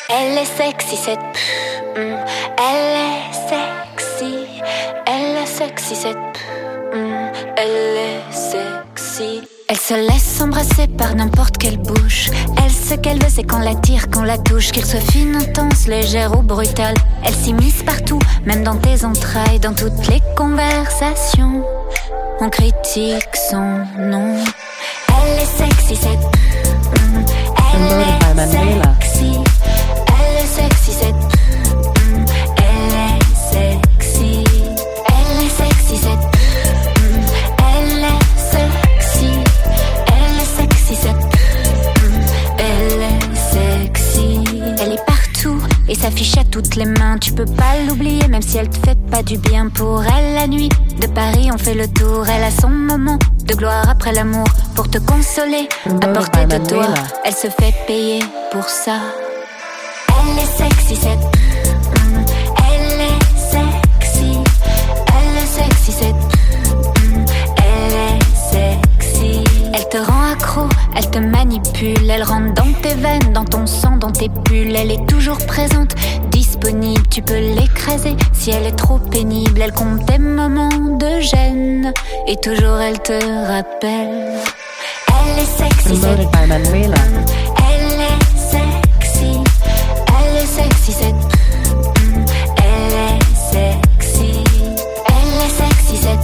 Elle est sexy cette elle est sexy, elle est sexy cette elle est sexy. Elle se laisse embrasser par n'importe quelle bouche. Elle ce qu'elle veut c'est qu'on la tire, qu'on la touche. Qu'elle soit fine, intense, légère ou brutale. Elle s'immisce partout, même dans tes entrailles. Dans toutes les conversations on critique son nom. Elle est sexy cette elle est sexy. Elle est sexy cette elle est sexy. Elle est sexy cette elle est sexy. Elle est sexy cette elle est sexy. Elle est partout et s'affiche à toutes les mains. Tu peux pas l'oublier même si elle te fait pas du bien. Pour elle la nuit de Paris on fait le tour. Elle a son moment de gloire après l'amour. Pour te consoler à portée de toi. Elle se fait payer pour ça. Elle est sexy cette elle est sexy. Elle est sexy cette elle est sexy. Elle te rend accro, elle te manipule. Elle rentre dans tes veines, dans ton sang, dans tes pulls. Elle est toujours présente, disponible. Tu peux l'écraser si elle est trop pénible. Elle compte tes moments de gêne et toujours elle te rappelle. Elle est sexy cette elle est sexy. Elle est sexy cette elle est sexy. Elle est sexy cette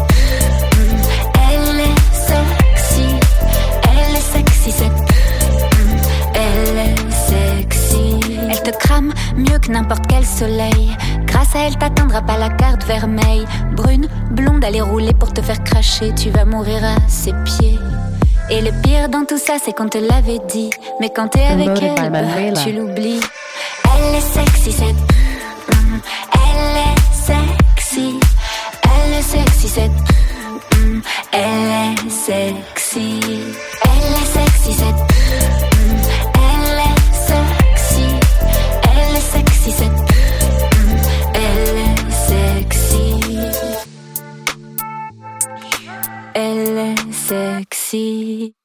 elle est sexy. Elle est sexy cette elle est sexy. Elle te crame mieux que n'importe quel soleil. Grâce à elle t'atteindra pas la carte vermeille. Brune, blonde, elle est roulée pour te faire cracher. Tu vas mourir à ses pieds. Et le pire dans tout ça c'est qu'on te l'avait dit. Mais quand t'es avec elle, tu l'oublies. Elle est sexy cette elle est sexy. Elle est sexy cette elle est sexy. Elle est sexy cette elle est sexy. Elle est sexy cette elle est sexy. Elle est sexy.